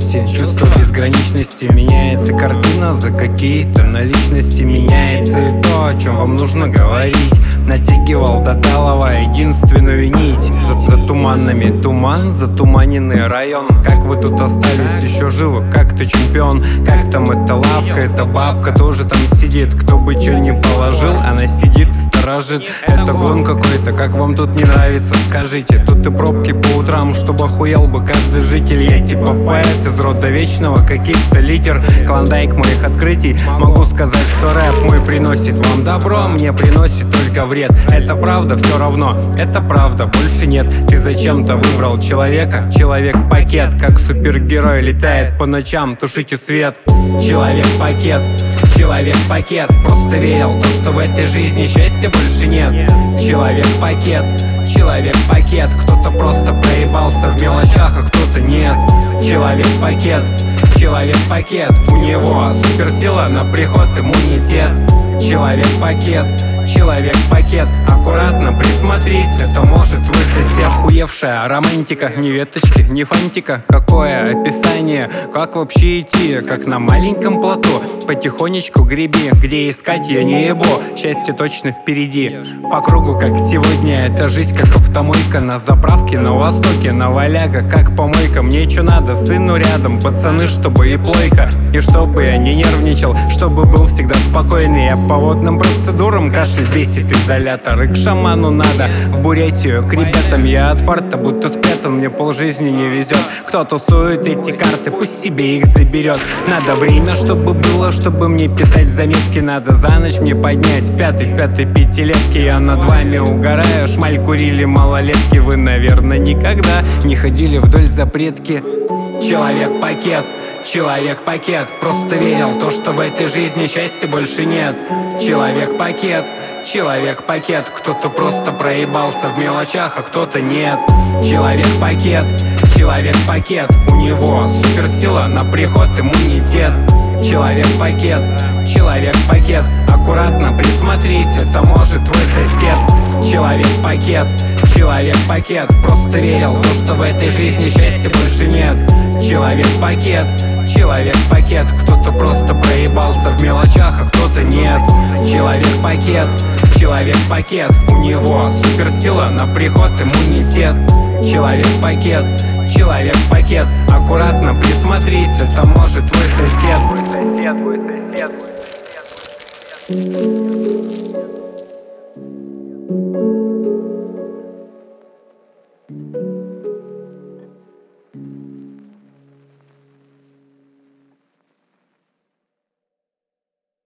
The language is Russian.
грусти, чувство безграничности. Меняется картина за какие-то наличности. Меняется и то, о чем вам нужно говорить. Натягивал до талого единственную нить. За туманами туман, затуманенный район. Как вы тут остались еще живы, как ты чемпион? Как там эта лавка, эта бабка тоже там сидит. Кто бы чё не положил, она сидит и сторожит. Это гон какой-то, как вам тут не нравится, скажите. Тут и пробки по утрам, чтобы охуел бы каждый житель. Я типа поэт из рода вечного, каких-то литер, клондайк моих открытий. Могу сказать, что рэп мой приносит вам добро, мне приносит только вред. Это правда, все равно, это правда, больше нет. Ты зачем-то выбрал человека, человек-пакет. Как супергерой летает по ночам, тушите свет. Человек-пакет, человек-пакет. Просто верил в то, что в этой жизни счастья больше нет. Человек-пакет, человек-пакет. Кто-то просто проебался в мелочах, а кто-то нет. Человек-пакет, человек-пакет. У него суперсила на приход, иммунитет. Человек-пакет, человек-пакет. Аккуратно присмотрись, это может вы сосед. Охуевшая романтика, ни веточки, ни фантика. Какое описание, как вообще идти, как на маленьком плоту. Потихонечку греби, где искать я не ебу. Счастье точно впереди, по кругу как сегодня. Это жизнь как автомойка на заправке на востоке. Наваляга как помойка, мне чё надо, сыну рядом. Пацаны, чтобы и плойка, и чтобы я не нервничал, чтобы был всегда спокойный. Я по водным процедурам, кашель бесит изолятор. И к шаману надо, в Бурятию к ребятам. Я от фарта будто спрятан, мне полжизни не везет. Кто тусует эти карты, пусть себе их заберет. Надо время, чтобы было, чтобы мне писать заметки. Надо за ночь мне поднять пятый в пятой пятилетке. Я над вами угораю, шмаль курили малолетки. Вы, наверное, никогда не ходили вдоль запретки. Человек-пакет, человек-пакет. Просто верил в то, что в этой жизни счастья больше нет. Человек-пакет, человек-пакет. Кто-то просто проебался в мелочах, а кто-то нет. Человек-пакет, человек-пакет. У него суперсила на приход, иммунитет. Человек-пакет, человек-пакет. Аккуратно присмотрись, это может твой сосед. Человек-пакет, человек-пакет. Просто верил в то, что в этой жизни счастья больше нет. Человек-пакет, человек-пакет. Кто-то просто проебался в мелочах, а кто-то нет. Человек-пакет, человек-пакет. У него суперсила на приход, иммунитет. Человек-пакет, человек-пакет. Аккуратно присмотрись, это может твой сосед. Твой сосед, твой сосед, твой сосед.